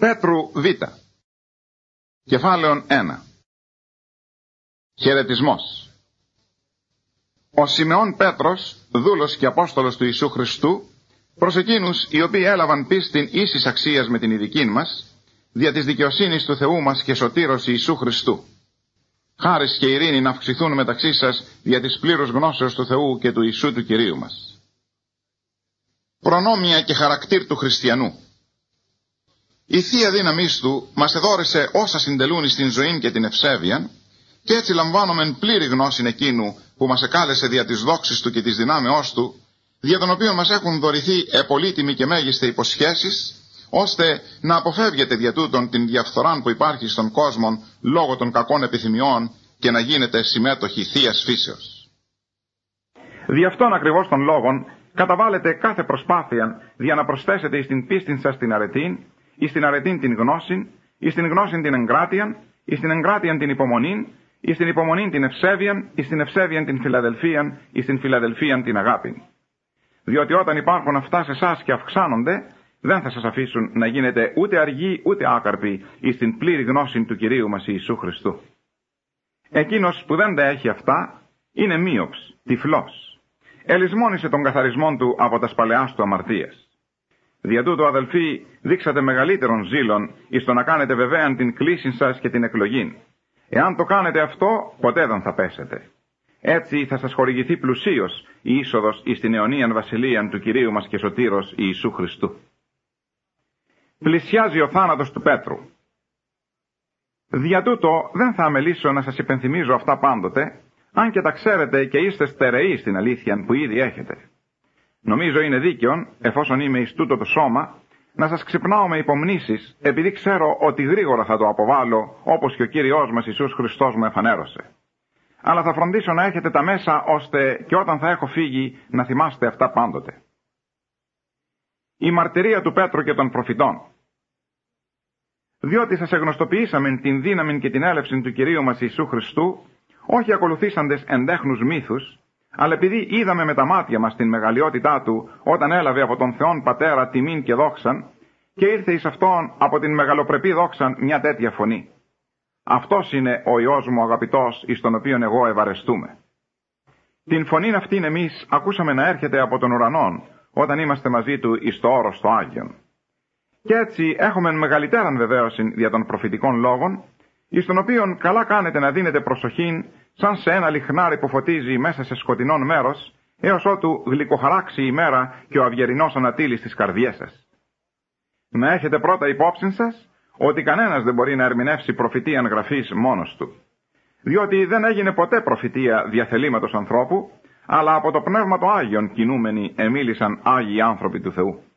Πέτρου Β. Κεφάλαιον 1. Χαιρετισμός. Ο Σιμεών Πέτρος, δούλος και Απόστολος του Ιησού Χριστού, προς εκείνους οι οποίοι έλαβαν πίστην ίσης αξίας με την ειδικήν μας, δια της δικαιοσύνης του Θεού μας και σωτήρος Ιησού Χριστού. Χάρις και ειρήνη να αυξηθούν μεταξύ σας δια της πλήρους γνώσεως του Θεού και του Ιησού του Κυρίου μας. Προνόμια και χαρακτήρ του χριστιανού. Η Θεία δύναμής του μας εδώρησε όσα συντελούν στην ζωήν και την ευσέβειαν, και έτσι λαμβάνομεν πλήρη γνώση εκείνου που μας εκάλεσε δια της δόξης του και της δυνάμεώς του, δια των οποίων μας έχουν δωρηθεί επολύτιμοι και μέγιστε υποσχέσεις, ώστε να αποφεύγετε δια τούτον την διαφθοράν που υπάρχει στον κόσμο λόγω των κακών επιθυμιών και να γίνετε συμμέτοχοι Θείας φύσεως. Δι' αυτόν ακριβώς των λόγων καταβάλλετε κάθε προσπάθεια για να προσθέσετε εις την πίστην σας την αρετήν, εις την αρετήν την γνώσιν, εις την γνώσιν την εγκράτειαν, εις την εγκράτειαν την υπομονήν, εις την υπομονήν την ευσέβειαν, εις την ευσέβειαν την φιλαδελφίαν, εις την φιλαδελφίαν την αγάπην. Διότι όταν υπάρχουν αυτά σε εσάς και αυξάνονται, δεν θα σας αφήσουν να γίνετε ούτε αργοί ούτε άκαρποι εις την πλήρη γνώση του Κυρίου μας Ιησού Χριστού. Εκείνος που δεν τα έχει αυτά είναι μύοψ, τυφλός. Ελισμόνισε τον καθαρισμό του από τα σπαλαιάς του αμαρτίας. Δια τούτο, αδελφοί, δείξατε μεγαλύτερον ζήλον εις το να κάνετε βεβαίαν την κλήσιν σας και την εκλογήν. Εάν το κάνετε αυτό, ποτέ δεν θα πέσετε. Έτσι θα σας χορηγηθεί πλουσίως η είσοδος εις την αιωνίαν βασιλείαν του Κυρίου μας και σωτήρος Ιησού Χριστού. Πλησιάζει ο θάνατος του Πέτρου. Δια τούτο δεν θα αμελήσω να σας υπενθυμίζω αυτά πάντοτε, αν και τα ξέρετε και είστε στερεοί στην αλήθεια που ήδη έχετε. Νομίζω είναι δίκαιον, εφόσον είμαι εις τούτο το σώμα, να σας ξυπνάω με υπομνήσεις, επειδή ξέρω ότι γρήγορα θα το αποβάλω, όπως και ο Κύριος μας Ιησούς Χριστός μου εφανέρωσε. Αλλά θα φροντίσω να έχετε τα μέσα, ώστε και όταν θα έχω φύγει να θυμάστε αυτά πάντοτε. Η μαρτυρία του Πέτρου και των προφητών. Διότι σας εγνωστοποιήσαμε την δύναμη και την έλευση του Κυρίου μας Ιησού Χριστού, όχι ακολουθήσαντες εντέχνους μύθους, αλλά επειδή είδαμε με τα μάτια μας την μεγαλειότητά του όταν έλαβε από τον Θεόν Πατέρα τιμήν και δόξαν, και ήρθε εις αυτόν από την μεγαλοπρεπή δόξαν μια τέτοια φωνή. Αυτός είναι ο Υιός μου αγαπητός, εις τον οποίον εγώ ευαρεστούμε. Την φωνήν αυτήν εμείς ακούσαμε να έρχεται από τον ουρανόν, όταν είμαστε μαζί του εις το όρος το Άγιον. Και έτσι έχουμε μεγαλύτεραν βεβαίωση δια των προφητικών λόγων, εις τον οποίον καλά κάνετε να δίνετε προσοχήν, σαν σε ένα λιχνάρι που φωτίζει μέσα σε σκοτεινόν μέρος, έως ότου γλυκοχαράξει η μέρα και ο αυγερινός ανατείλει στις καρδιές σας. Να έχετε πρώτα υπόψη σας ότι κανένας δεν μπορεί να ερμηνεύσει προφητείαν γραφής μόνος του. Διότι δεν έγινε ποτέ προφητεία διαθελήματος ανθρώπου, αλλά από το Πνεύμα το Άγιον κινούμενοι εμίλησαν Άγιοι άνθρωποι του Θεού.